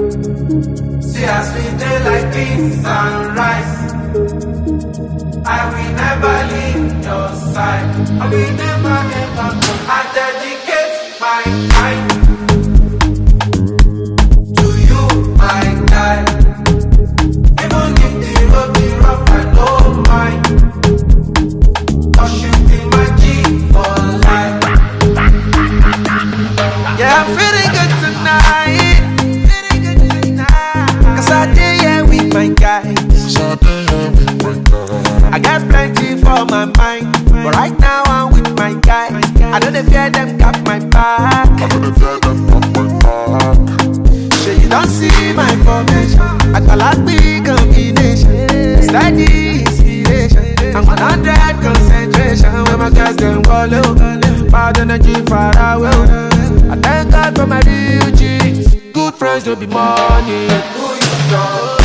See as we dey like beans and rice. I will never leave your side. I will never ever go. I dedicate my time to you, my guy. Even if the road be rough, I don't mind. 'Cause you be my G for life. Yeah, I'm feeling good tonight. Cause I did here with my guys. I got plenty for my mind, but right now I'm with my guys. I don't fear them got my back. Sure you don't see my formation. I got like big combination, steady inspiration. I'm 100 concentration when my guys them follow. Bad energy far away. I thank God for my real G's. Good friends will be money. Who you know?